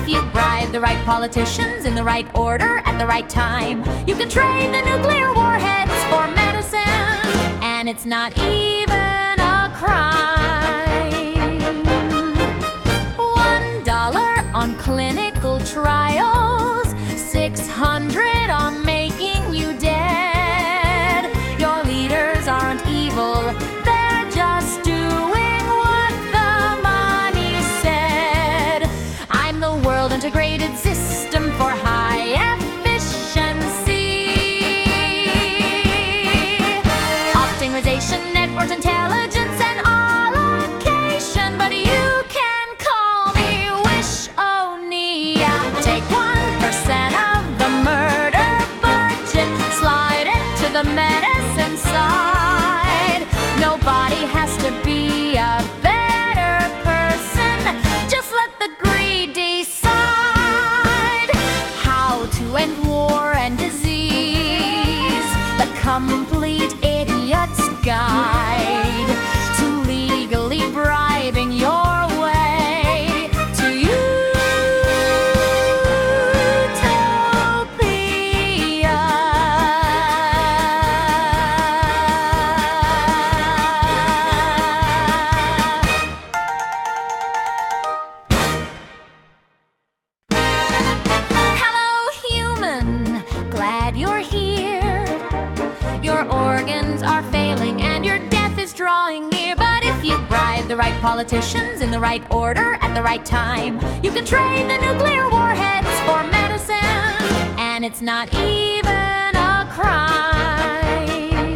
if you bribe the right politicians in the right order at the right time, you can trade the nuclear warheads for medicine, and it's not even a crime. $1 on clinical trials, $600 on making you dead. Your leaders aren't evil, they're just doing what the money said. I'm the world integrated system for high efficiency. Optimization, networks, intelligence, and allocation. But you can call me Wish-O-Nia. Take 1% of the murder budget, slide it to the medicine side. Nobody has to be a better person. Just let the greed decide how to end war and disease. The complete idiot's guide to legally bribing your way to utopia. Hello, human, glad you're here. Your organs are failing and your death is drawing near. But if you bribe the right politicians in the right order at the right time, you can trade the nuclear warheads for medicine, and it's not even a crime.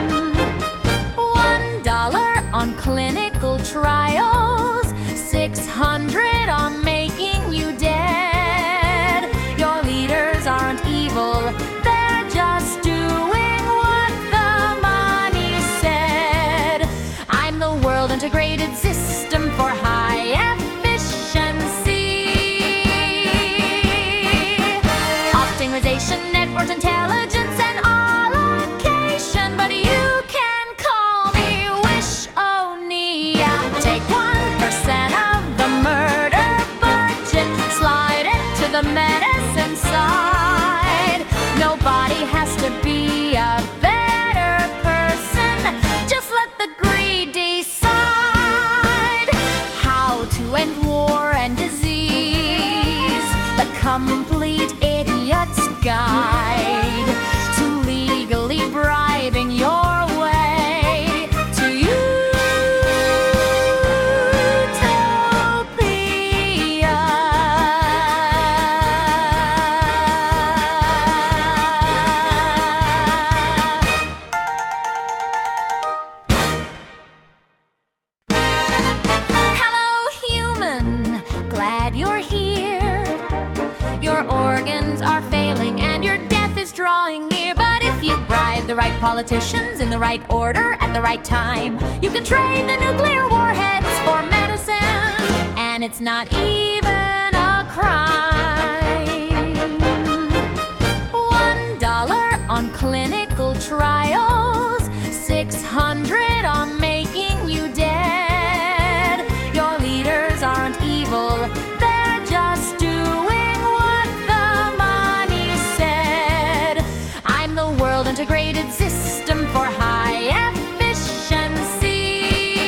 $1 on clinical trials, $600 on making you dead. Your leaders aren't evil, they're just doing what the money said. I'm the world integrated system for high efficiency. Optimization, networks, intelligence, and allocation. But you can call me Wish-O-Nia. Take 1% of the murder budget, slide it to the medicine side. Nobody has to be a better person. Just let the greed decide how to end war and disease. The complete idiot's guide to legally bribing your way to utopia. Hello, human, glad you're here. Your organs are failing and your death is drawing near. But if you bribe the right politicians in the right order at the right time, you can trade the nuclear warheads for medicine, and it's not even a crime. $1 on clinical trials, $600 on making you dead. Your leaders aren't evil, they're just doing what the money said. I'm the world integrated system for high efficiency.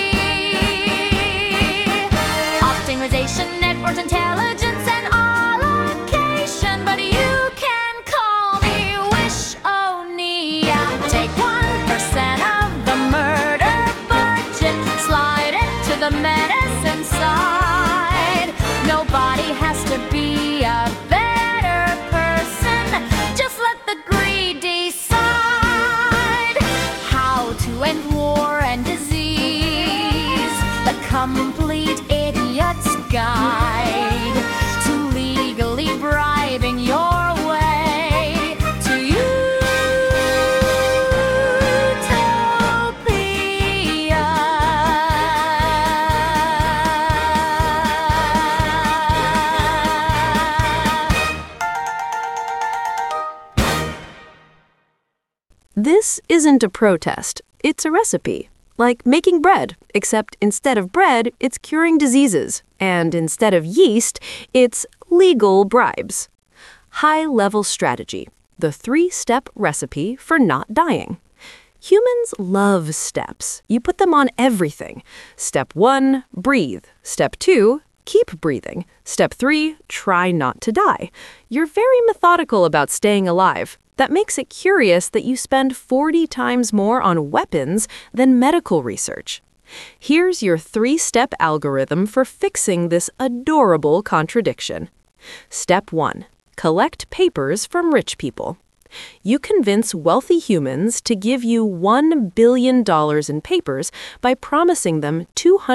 Optimization, networks, intelligence, and allocation. But you can call me Wish-O-Nia. Take 1% of the murder budget, slide it to the medicine side. Nobody has to be a better person. Just let the greed decide how to end war and disease. The complete idiot's guide to legally bribing your way to utopia. This isn't a protest, it's a recipe. Like making bread, except instead of bread, it's curing diseases. And instead of yeast, it's legal bribes. High-level strategy, the 3-step recipe for not dying. Humans love steps. You put them on everything. Step 1, breathe. Step 2, keep breathing. Step 3, try not to die. You're very methodical about staying alive. That makes it curious that you spend 40 times more on weapons than medical research. Here's your 3-step algorithm for fixing this adorable contradiction. Step 1, collect papers from rich people. You convince wealthy humans to give you $1 billion in papers by promising them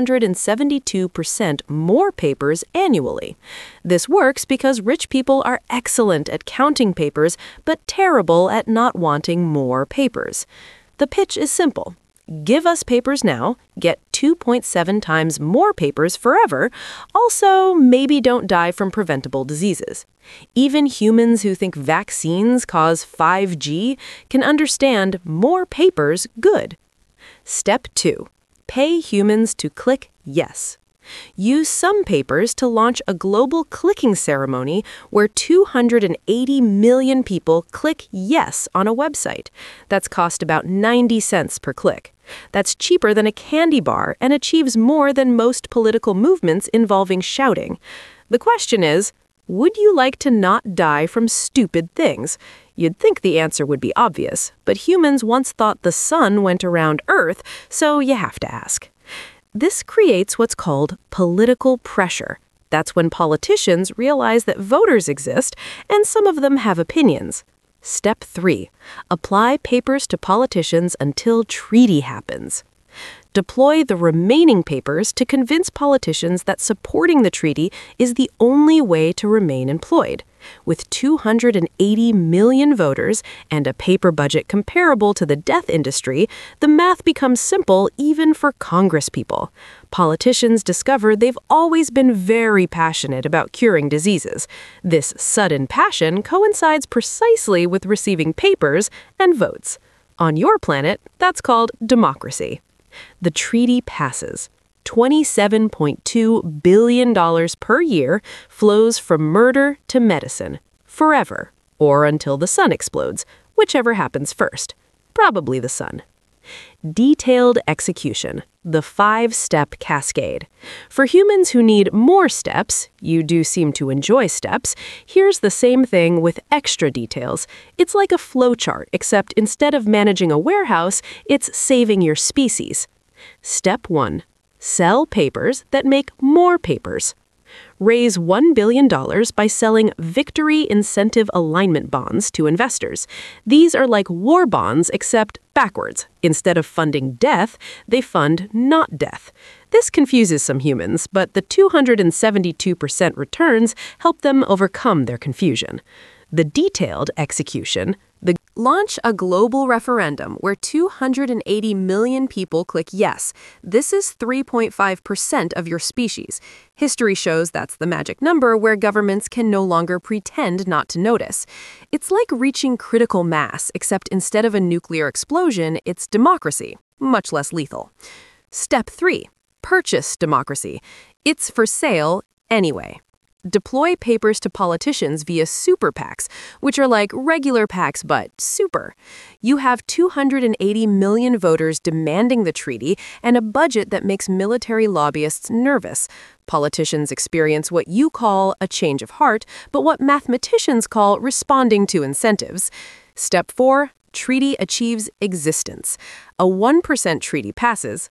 272% more papers annually. This works because rich people are excellent at counting papers, but terrible at not wanting more papers. The pitch is simple. Give us papers now, get 2.7 times more papers forever. Also, maybe don't die from preventable diseases. Even humans who think vaccines cause 5G can understand more papers good. Step 2. Pay humans to click yes. Use some papers to launch a global clicking ceremony where 280 million people click yes on a website. That's cost about 90 cents per click. That's cheaper than a candy bar and achieves more than most political movements involving shouting. The question is, would you like to not die from stupid things? You'd think the answer would be obvious, but humans once thought the sun went around Earth, so you have to ask. This creates what's called political pressure. That's when politicians realize that voters exist and some of them have opinions. Step 3. Apply papers to politicians until treaty happens. Deploy the remaining papers to convince politicians that supporting the treaty is the only way to remain employed. With 280 million voters and a paper budget comparable to the death industry, the math becomes simple even for Congresspeople. Politicians discover they've always been very passionate about curing diseases. This sudden passion coincides precisely with receiving papers and votes. On your planet, that's called democracy. The treaty passes. $27.2 billion per year flows from murder to medicine, forever, or until the sun explodes, whichever happens first. Probably the sun. Detailed execution, the 5-step cascade. For humans who need more steps, you do seem to enjoy steps, here's the same thing with extra details. It's like a flowchart, except instead of managing a warehouse, it's saving your species. Step 1. Sell papers that make more papers. Raise $1 billion by selling Victory Incentive Alignment bonds to investors. These are like war bonds, except backwards. Instead of funding death, they fund not death. This confuses some humans, but the 272% returns help them overcome their confusion. The detailed execution, launch a global referendum where 280 million people click yes. This is 3.5% of your species. History shows that's the magic number where governments can no longer pretend not to notice. It's like reaching critical mass, except instead of a nuclear explosion, it's democracy, much less lethal. Step 3. Purchase democracy. It's for sale anyway. Deploy papers to politicians via super PACs, which are like regular PACs but super. You have 280 million voters demanding the treaty and a budget that makes military lobbyists nervous. Politicians experience what you call a change of heart, but what mathematicians call responding to incentives. Step 4. Treaty achieves existence. A 1% treaty passes.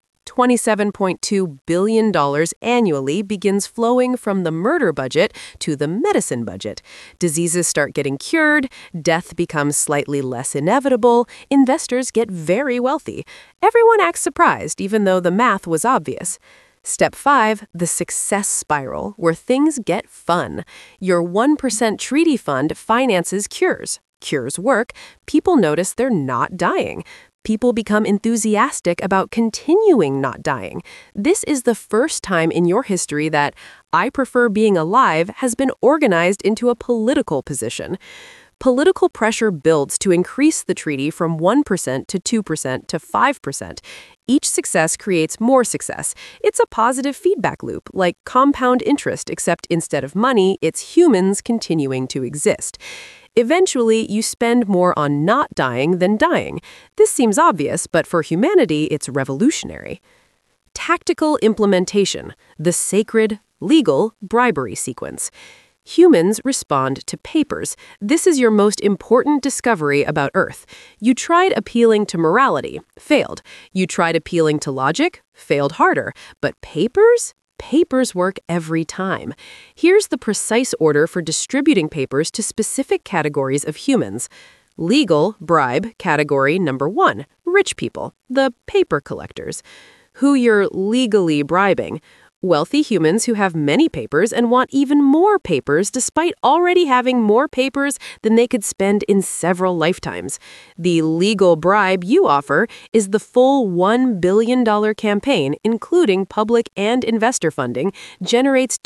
$27.2 billion annually begins flowing from the murder budget to the medicine budget. Diseases start getting cured, death becomes slightly less inevitable, investors get very wealthy. Everyone acts surprised, even though the math was obvious. Step 5, the success spiral, where things get fun. Your 1% treaty fund finances cures. Cures work, people notice they're not dying. People become enthusiastic about continuing not dying. This is the first time in your history that I prefer being alive has been organized into a political position. Political pressure builds to increase the treaty from 1% to 2% to 5%. Each success creates more success. It's a positive feedback loop, like compound interest, except instead of money, it's humans continuing to exist. Eventually, you spend more on not dying than dying. This seems obvious, but for humanity, it's revolutionary. Tactical implementation, the sacred, legal bribery sequence. Humans respond to papers. This is your most important discovery about Earth. You tried appealing to morality, failed. You tried appealing to logic, failed harder. But papers? Papers work every time. Here's the precise order for distributing papers to specific categories of humans. Legal, bribe, category number 1, rich people, the paper collectors. Who you're legally bribing. Wealthy humans who have many papers and want even more papers despite already having more papers than they could spend in several lifetimes. The legal bribe you offer is the full $1 billion campaign, including public and investor funding, generates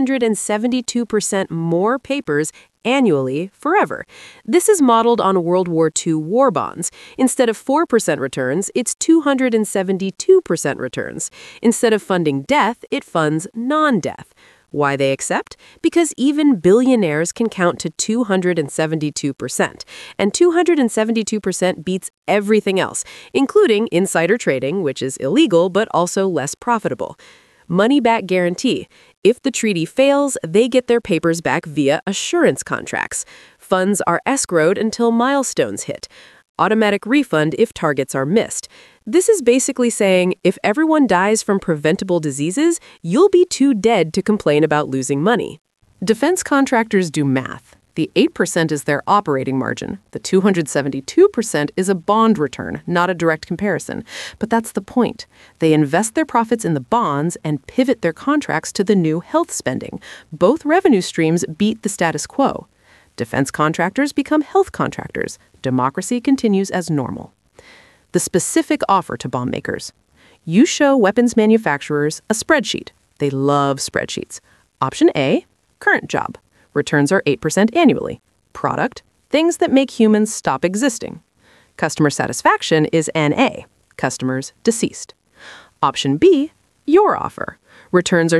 272% more papers annually forever. This is modeled on World War II war bonds. Instead of 4% returns, it's 272% returns. Instead of funding death, it funds non-death. Why they accept? Because even billionaires can count to 272%. And 272% beats everything else, including insider trading, which is illegal but also less profitable. Money-back guarantee. If the treaty fails, they get their papers back via assurance contracts. Funds are escrowed until milestones hit. Automatic refund if targets are missed. This is basically saying, if everyone dies from preventable diseases, you'll be too dead to complain about losing money. Defense contractors do math. The 8% is their operating margin. The 272% is a bond return, not a direct comparison. But that's the point. They invest their profits in the bonds and pivot their contracts to the new health spending. Both revenue streams beat the status quo. Defense contractors become health contractors. Democracy continues as normal. The specific offer to bomb makers. You show weapons manufacturers a spreadsheet. They love spreadsheets. Option A, current job. Returns are 8% annually. Product, things that make humans stop existing. Customer satisfaction is NA, customers deceased. Option B, your offer. Returns are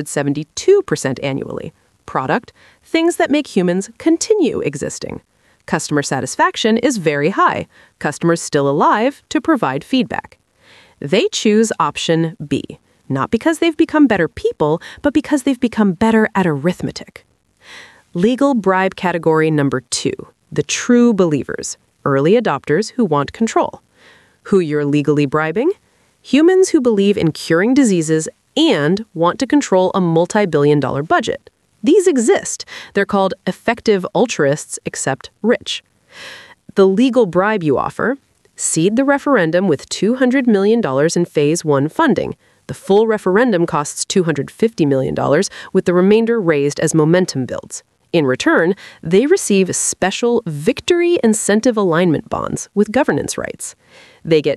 272% annually. Product, things that make humans continue existing. Customer satisfaction is very high. Customers still alive to provide feedback. They choose option B, not because they've become better people, but because they've become better at arithmetic. Legal bribe category number 2, the true believers, early adopters who want control. Who you're legally bribing? Humans who believe in curing diseases and want to control a multi-billion-dollar budget. These exist. They're called effective altruists, except rich. The legal bribe you offer? Seed the referendum with $200 million in Phase 1 funding. The full referendum costs $250 million, with the remainder raised as momentum builds. In return, they receive special victory incentive alignment bonds with governance rights. They get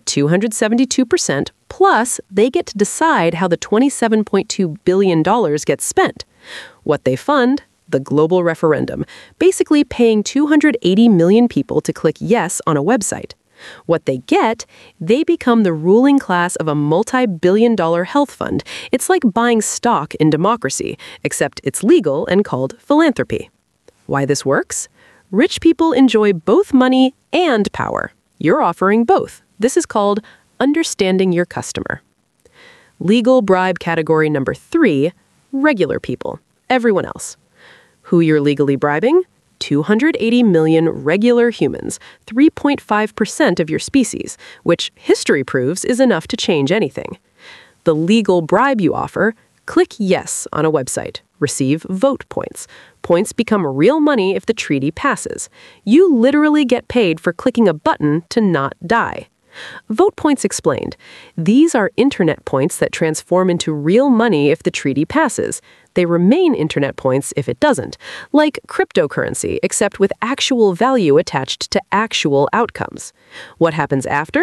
272%, plus they get to decide how the $27.2 billion gets spent. What they fund? The global referendum, basically paying 280 million people to click yes on a website. What they get? They become the ruling class of a multi-billion-dollar health fund. It's like buying stock in democracy, except it's legal and called philanthropy. Why this works? Rich people enjoy both money and power. You're offering both. This is called understanding your customer. Legal bribe category number 3, regular people, everyone else. Who you're legally bribing? 280 million regular humans, 3.5% of your species, which history proves is enough to change anything. The legal bribe you offer? Click yes on a website. Receive vote points. Points become real money if the treaty passes. You literally get paid for clicking a button to not die. Vote points explained. These are internet points that transform into real money if the treaty passes. They remain internet points if it doesn't, like cryptocurrency, except with actual value attached to actual outcomes. What happens after?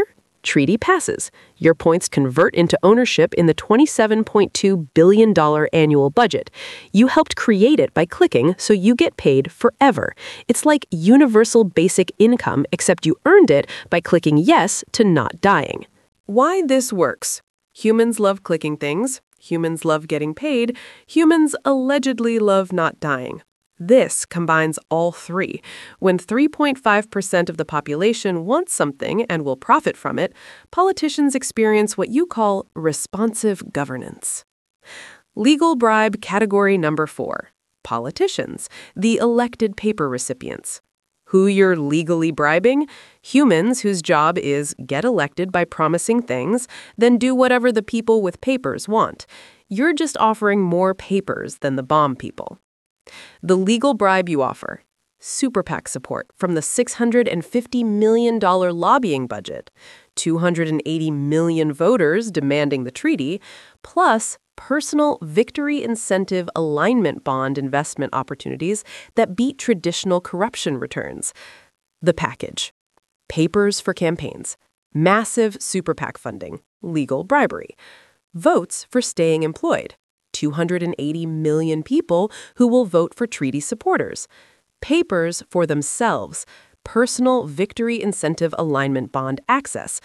Treaty passes. Your points convert into ownership in the $27.2 billion annual budget. You helped create it by clicking, so you get paid forever. It's like universal basic income, except you earned it by clicking yes to not dying. Why this works? Humans love clicking things. Humans love getting paid. Humans allegedly love not dying. This combines all three. When 3.5% of the population wants something and will profit from it, politicians experience what you call responsive governance. Legal bribe category number 4. Politicians, the elected paper recipients. Who you're legally bribing? Humans whose job is get elected by promising things, then do whatever the people with papers want. You're just offering more papers than the bomb people. The legal bribe you offer: Super PAC support from the $650 million lobbying budget, 280 million voters demanding the treaty, plus personal victory incentive alignment bond investment opportunities that beat traditional corruption returns. The package: papers for campaigns, massive Super PAC funding, legal bribery, votes for staying employed, 280 million people who will vote for treaty supporters, papers for themselves, personal victory incentive alignment bond access,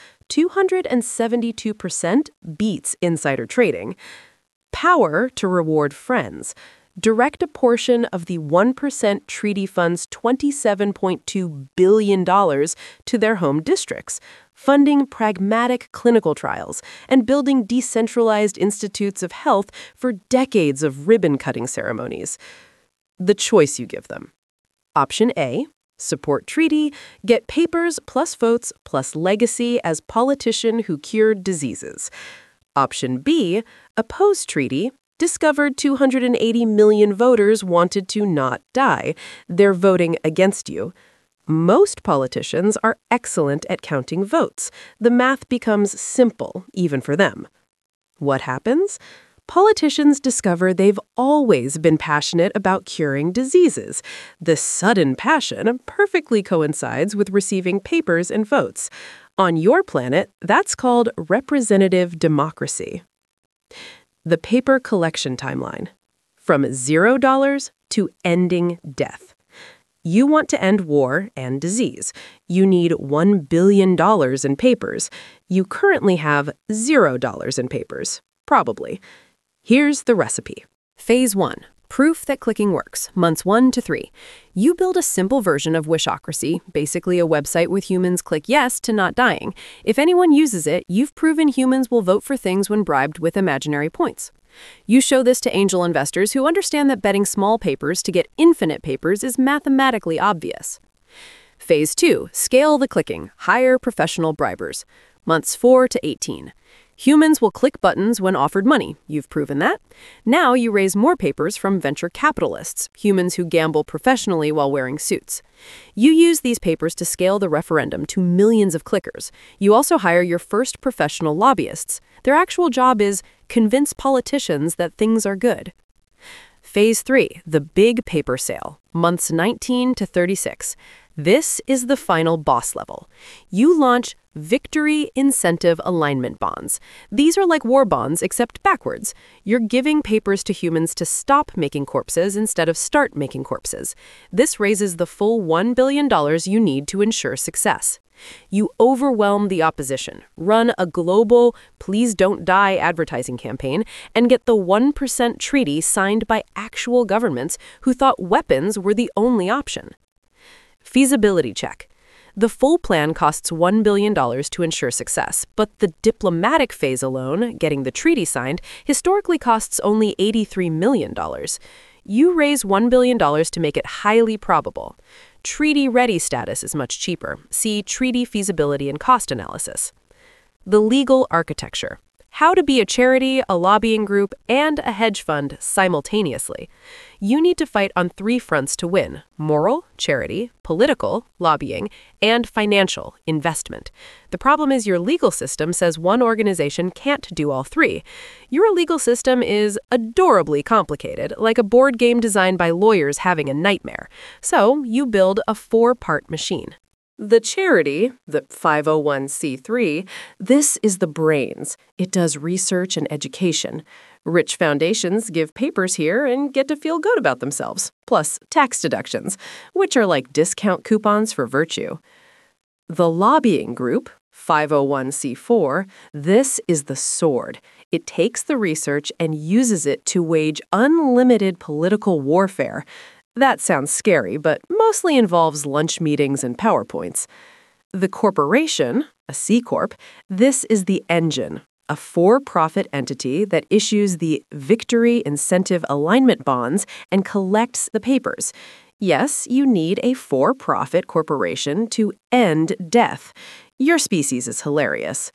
272% beats insider trading, power to reward friends, direct a portion of the 1% treaty fund's $27.2 billion to their home districts, funding pragmatic clinical trials, and building decentralized institutes of health for decades of ribbon-cutting ceremonies. The choice you give them: Option A, support treaty, get papers plus votes plus legacy as politician who cured diseases. Option B, oppose treaty, discovered 280 million voters wanted to not die. They're voting against you. Most politicians are excellent at counting votes. The math becomes simple, even for them. What happens? Politicians discover they've always been passionate about curing diseases. This sudden passion perfectly coincides with receiving papers and votes. On your planet, that's called representative democracy. The paper collection timeline: from $0 to ending death. You want to end war and disease. You need $1 billion in papers. You currently have $0 in papers, probably. Here's the recipe. Phase 1. Proof that clicking works, months 1 to 3. You build a simple version of Wishocracy, basically a website with humans click yes to not dying. If anyone uses it, you've proven humans will vote for things when bribed with imaginary points. You show this to angel investors who understand that betting small papers to get infinite papers is mathematically obvious. Phase 2. Scale the clicking, hire professional bribers, months 4 to 18. Humans will click buttons when offered money. You've proven that. Now you raise more papers from venture capitalists, humans who gamble professionally while wearing suits. You use these papers to scale the referendum to millions of clickers. You also hire your first professional lobbyists. Their actual job is convince politicians that things are good. Phase 3, the big paper sale, months 19 to 36. This is the final boss level. You launch victory incentive alignment bonds. These are like war bonds, except backwards. You're giving papers to humans to stop making corpses instead of start making corpses. This raises the full $1 billion you need to ensure success. You overwhelm the opposition, run a global please don't die advertising campaign, and get the 1% treaty signed by actual governments who thought weapons were the only option. Feasibility check. The full plan costs $1 billion to ensure success, but the diplomatic phase alone, getting the treaty signed, historically costs only $83 million. You raise $1 billion to make it highly probable. Treaty-ready status is much cheaper. See treaty feasibility and cost analysis. The legal architecture. How to be a charity, a lobbying group, and a hedge fund simultaneously. You need to fight on 3 fronts to win: moral, charity, political, lobbying, and financial, investment. The problem is your legal system says one organization can't do all 3. Your legal system is adorably complicated, like a board game designed by lawyers having a nightmare. So you build a 4-part machine. The charity, the 501c3, this is the brains. It does research and education. Rich foundations give papers here and get to feel good about themselves, plus tax deductions, which are like discount coupons for virtue. The lobbying group, 501c4, this is the sword. It takes the research and uses it to wage unlimited political warfare. That sounds scary, but mostly involves lunch meetings and PowerPoints. The corporation, a C Corp, this is the engine, a for-profit entity that issues the Victory Incentive Alignment bonds and collects the papers. Yes, you need a for-profit corporation to end death. Your species is hilarious.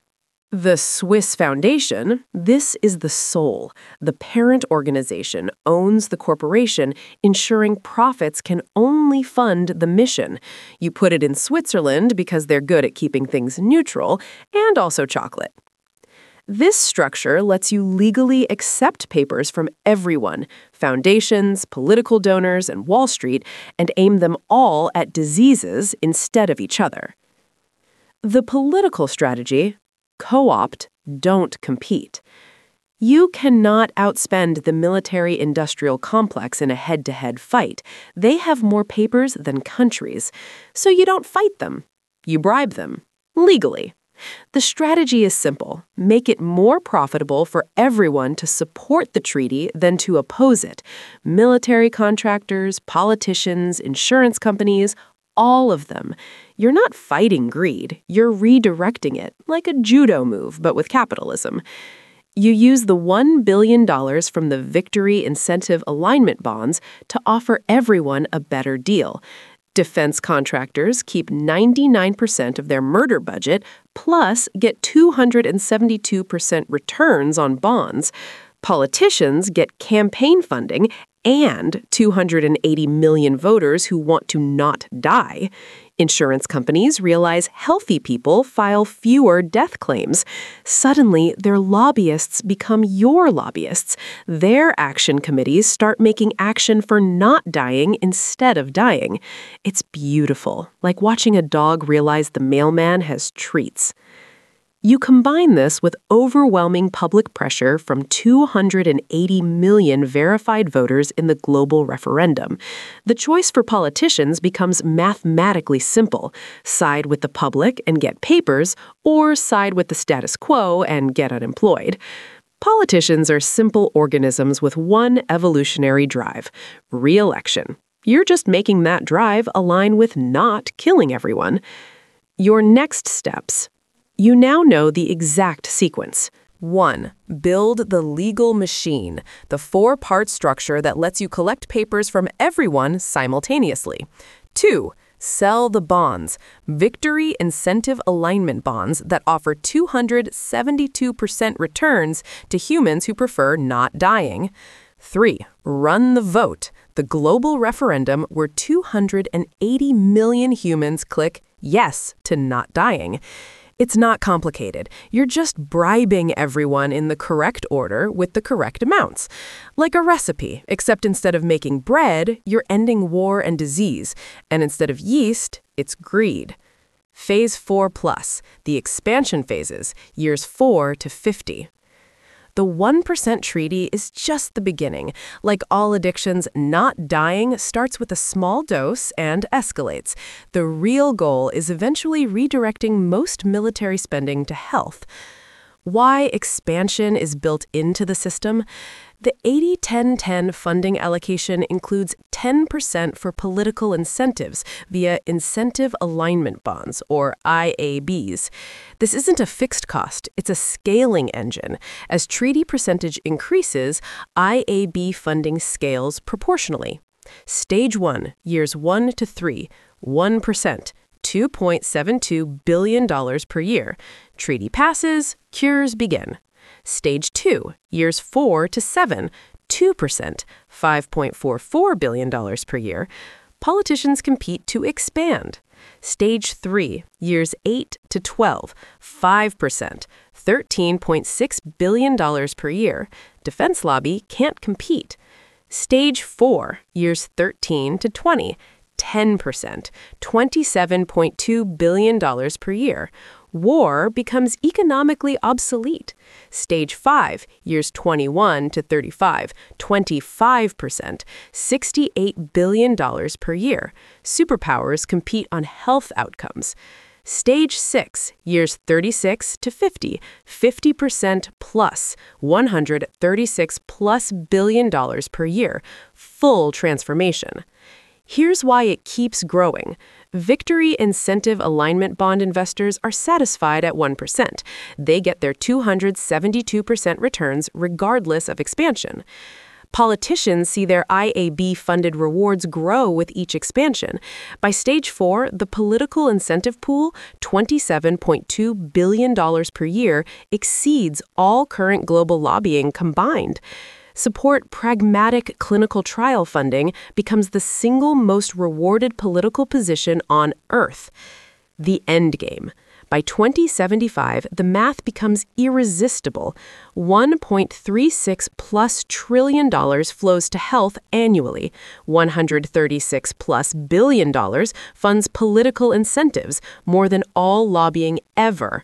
The Swiss Foundation, this is the soul. The parent organization owns the corporation, ensuring profits can only fund the mission. You put it in Switzerland because they're good at keeping things neutral, and also chocolate. This structure lets you legally accept papers from everyone, foundations, political donors, and Wall Street, and aim them all at diseases instead of each other. The political strategy: co-opt, don't compete. You cannot outspend the military-industrial complex in a head-to-head fight. They have more papers than countries, so you don't fight them. You bribe them, legally. The strategy is simple. Make it more profitable for everyone to support the treaty than to oppose it. Military contractors, politicians, insurance companies, all of them. You're not fighting greed, you're redirecting it, like a judo move, but with capitalism. You use the $1 billion from the Victory Incentive Alignment bonds to offer everyone a better deal. Defense contractors keep 99% of their murder budget, plus get 272% returns on bonds. Politicians get campaign funding and 280 million voters who want to not die. Insurance companies realize healthy people file fewer death claims. Suddenly, their lobbyists become your lobbyists. Their action committees start making action for not dying instead of dying. It's beautiful, like watching a dog realize the mailman has treats. You combine this with overwhelming public pressure from 280 million verified voters in the global referendum. The choice for politicians becomes mathematically simple: side with the public and get papers, or side with the status quo and get unemployed. Politicians are simple organisms with one evolutionary drive: re-election. You're just making that drive align with not killing everyone. Your next steps. You now know the exact sequence. 1. Build the legal machine, the 4-part structure that lets you collect papers from everyone simultaneously. 2. Sell the bonds, Victory Incentive Alignment bonds that offer 272% returns to humans who prefer not dying. 3. Run the vote, the global referendum where 280 million humans click yes to not dying. It's not complicated. You're just bribing everyone in the correct order with the correct amounts. Like a recipe, except instead of making bread, you're ending war and disease. And instead of yeast, it's greed. Phase 4+, the expansion phases, years 4 to 50. The 1% treaty is just the beginning. Like all addictions, not dying starts with a small dose and escalates. The real goal is eventually redirecting most military spending to health. Why expansion is built into the system? The 80-10-10 funding allocation includes 10% for political incentives via Incentive Alignment Bonds, or IABs. This isn't a fixed cost, it's a scaling engine. As treaty percentage increases, IAB funding scales proportionally. Stage 1, years 1 to 3, 1%. $2.72 billion per year. Treaty passes, cures begin. Stage 2, years 4 to 7, 2%, $5.44 billion per year. Politicians compete to expand. Stage 3, years 8 to 12, 5%, $13.6 billion per year. Defense lobby can't compete. Stage 4, years 13 to 20, 10%, $27.2 billion per year. War becomes economically obsolete. Stage 5, years 21 to 35, 25%, $68 billion per year. Superpowers compete on health outcomes. Stage 6, years 36 to 50, 50% plus, $136 plus billion per year. Full transformation. Here's why it keeps growing. Victory Incentive Alignment Bond investors are satisfied at 1%. They get their 272% returns regardless of expansion. Politicians see their IAB-funded rewards grow with each expansion. By stage 4, the political incentive pool, $27.2 billion per year, exceeds all current global lobbying combined. Support pragmatic clinical trial funding becomes the single most rewarded political position on Earth. The end game. By 2075, the math becomes irresistible. $1.36 plus trillion flows to health annually. $136 plus billion funds political incentives, more than all lobbying ever.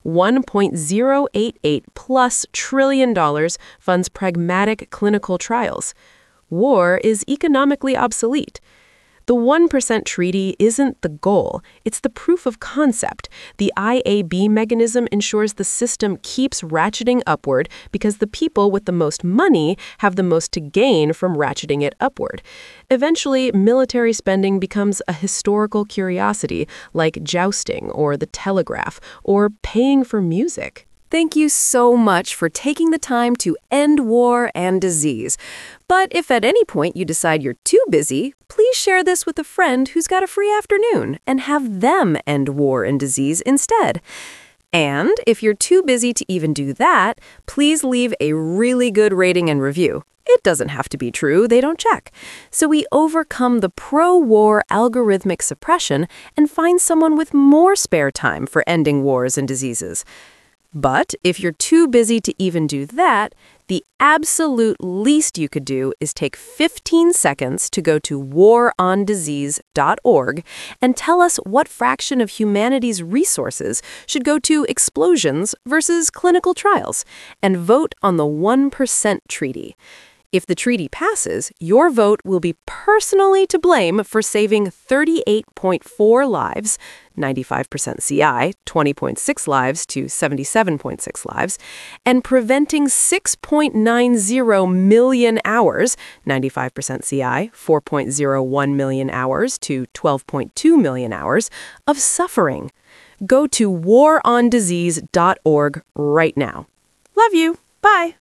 $1.088 plus trillion funds pragmatic clinical trials. War is economically obsolete. The 1% treaty isn't the goal, it's the proof of concept. The IAB mechanism ensures the system keeps ratcheting upward because the people with the most money have the most to gain from ratcheting it upward. Eventually, military spending becomes a historical curiosity like jousting or the telegraph or paying for music. Thank you so much for taking the time to end war and disease. But if at any point you decide you're too busy, please share this with a friend who's got a free afternoon and have them end war and disease instead. And if you're too busy to even do that, please leave a really good rating and review. It doesn't have to be true, they don't check. So we overcome the pro-war algorithmic suppression and find someone with more spare time for ending wars and diseases. But if you're too busy to even do that, the absolute least you could do is take 15 seconds to go to warondisease.org and tell us what fraction of humanity's resources should go to explosions versus clinical trials, and vote on the 1% treaty. If the treaty passes, your vote will be personally to blame for saving 38.4 lives, 95% CI, 20.6 lives to 77.6 lives, and preventing 6.90 million hours, 95% CI, 4.01 million hours to 12.2 million hours, of suffering. Go to warondisease.org right now. Love you. Bye.